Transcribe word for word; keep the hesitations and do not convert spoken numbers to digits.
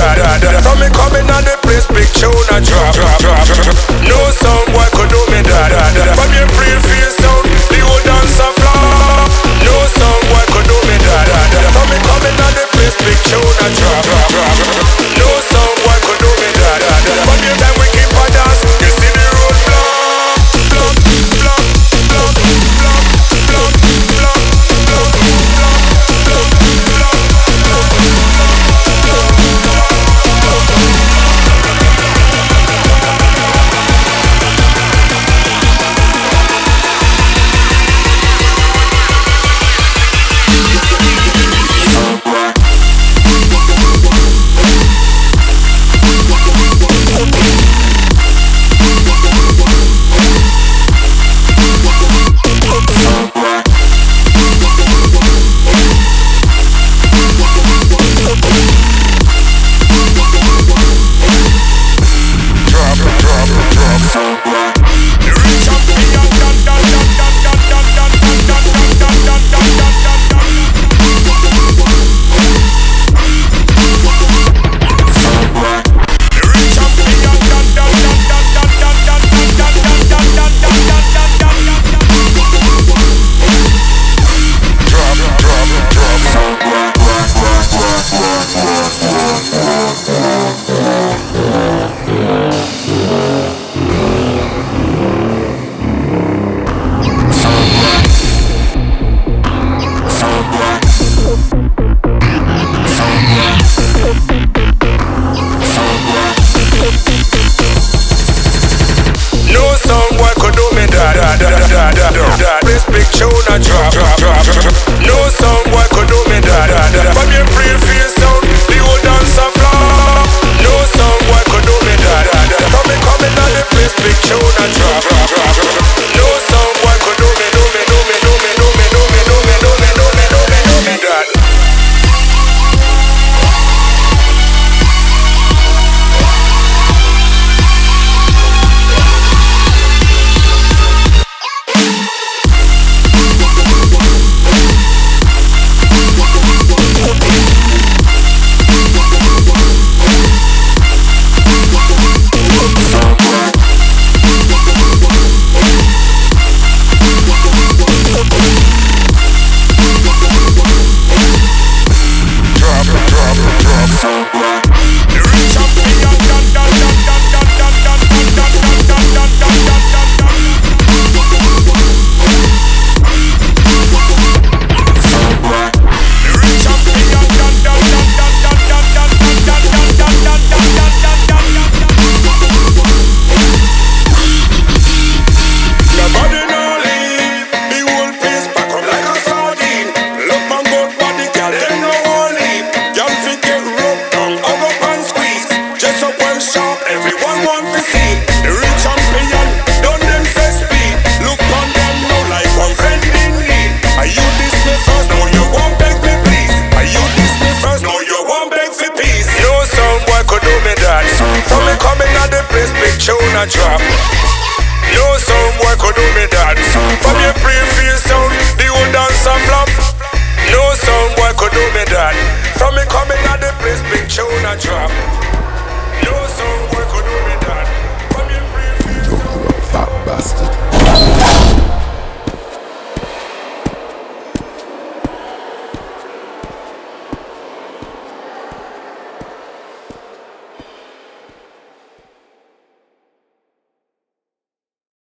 that. From me coming on the place, big tune a drop. No sound boy could do me that. From your pre-feel sound, the old dancer flop. No sound boy could do me that. From me coming on the place, big tune a drop. No sound boy could do me that. From your time we keep a dance, you see the road block. Block, block, block, block, block, block, block, block, block, this big tune a drop. No sound boy could do me that. From your pre-feel sound, the old dancer flop. No sound boy could do me that. From me coming on the place, big tune a drop. No sound boy could do me, do me, do me, do me, do me, do me, do me, do me, do me, do me, do me that. Tune a drop. No sound boy could do me that. From your pre-feel sound, the old dancer flop. No sound boy could do me that. From me coming at the place, big tune a drop. No sound boy could do me that. From your pre-feel sound. You fat bastard.